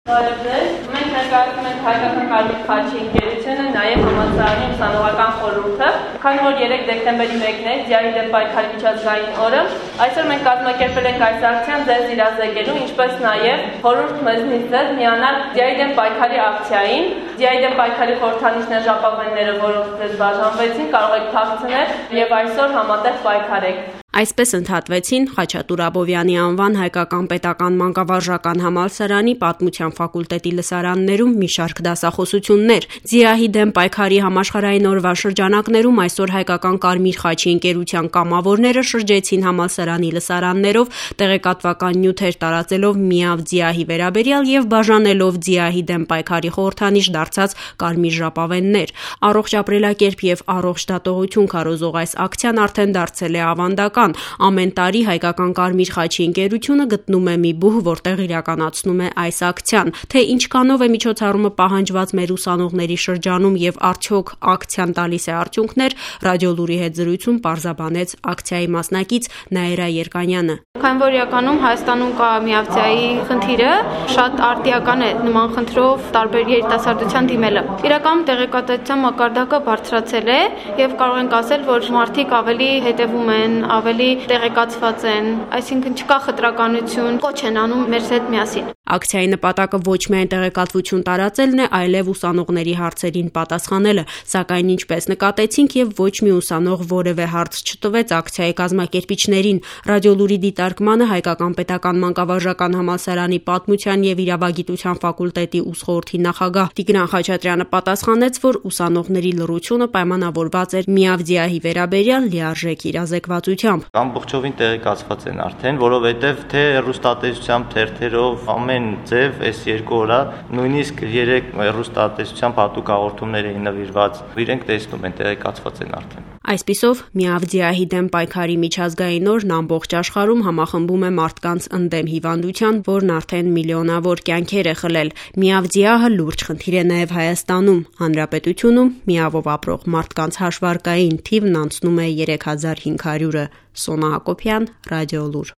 Մենք ներկայացնում ենք հայկական Կարմիր խաչի ընկերությունը, նաև համալսարանի ուսանողական խորհուրդը, քանի որ 3 դեկտեմբերի 1-ն է ձիայի դեմ պայքարի միջազգային օրը, այսօր մենք կազմակերպել ենք այս ակցիան ձեզ իրազեկելու, ինչպես նաև խորհուրդ մեզնից միանալ ձիայի դեմ պայքարի ակցիային, ձիայի դեմ պայքարի խորհրդանիշներ ժապավենները, որոնք ձեզ բաժանվեցին, կարող եք թաքցնել եւ այսօր համատեղ պայքարեք։ Այսպես ընդհատվեցին Խաչատուր Աբովյանի անվան հայկական պետական մանկավարժական համալսարանի պատմության ֆակուլտետի լսարաններում մի շարք դասախոսություններ։ Ձիահի դեմ պայքարի համաշխարհային օրվա շրջանակներում այսօր հայկական Կարմիր խաչի ընկերության կամավորները շրջեցին համալսարանի լսարաններով, տեղեկատվական նյութեր տարածելով միավ ձիահի վերաբերյալ եւ բաժանելով ձիահի դեմ պայքարի խորհրդանիշ դարձած կարմիր ժապավեններ։ Առողջ ապրելակերպ եւ առողջ դատողություն քարոզող այս ակցիան արդեն դարձել է ավանդական։ Ամեն տարի հայկական Կարմիր խաչի ընկերությունը գտնում է մի բուհ, որտեղ իրականացնում է այս ակցիան։ Թե ինչքանով է միջոցառումը պահանջված մեր ուսանողների շրջանում եւ արդյոք ակցիան տալիս է արդյունքներ, Ռադիոլուրի հետ զրույցում պարզաբանեց ակցիայի մասնակից Նաիրա Երկանյանը։ Քանի որ իրականում Հայաստանում կա միավձիայի խնդիրը, շատ արտիական է նման խնդրով տարբեր երիտասարդության դիմելը։ Իրականում տեղեկատվության մակարդակը բարձրացել է եւ կարող ենք ասել, որ մարդիկ ավելի հետևում են, ավելի տեղեկացված են, այսինքն չկա խտրականություն, կոչ են անում մեր հետ միասին։ Ակցիայի նպատակը ոչ միայն տեղեկատվություն տարածելն է, այլև ուսանողների հարցերին պատասխանելը, սակայն ինչպես նկատեցինք եւ ոչ մի ուսանող որևէ հարց չտվեց ակցիայի կազմակերպիչներին։ Ռադիոլուրի դիտարկմանը հայկական պետական մանկավարժական համալսարանի պատմության եւ իրավագիտության ֆակուլտետի ուսխորհրդի նախագահ Տիգրան Խաչատրյանը պատասխանեց, որ ուսանողների լռությունը պայմանավորված էր միավ ձիահի վերաբերյալ լիարժեք իրազեկվածությամբ։ Ամբողջովին տեղեկացված են արդեն, որովհետև թե հեռուստատեսությամբ, թերթերով ամեն ձև այս 2 օրա, նույնիսկ 3 հեռուստատեսությամբ հատուկ հաղորդումներ էին նվիրված, իրենք տեսնում են, տեղեկացված են արդեն։ Այսպիսով, միավ ձիահի դեմ պայքարի միջազգային օրն ամբողջ աշխարհում համախմբում է մարդկանց ընդդեմ հիվանդության, որն արդեն միլիոնավոր կյանքեր է խլել։ Միավ ձիահը լուրջ խնդիր է նաև Հայաստանում։ Հանրապետությունում միավով ապրող մարդկանց հաշվարկային թիվն անցնում է 3500-ը։ Սոնա Հակոբյան, Ռադիոլուր։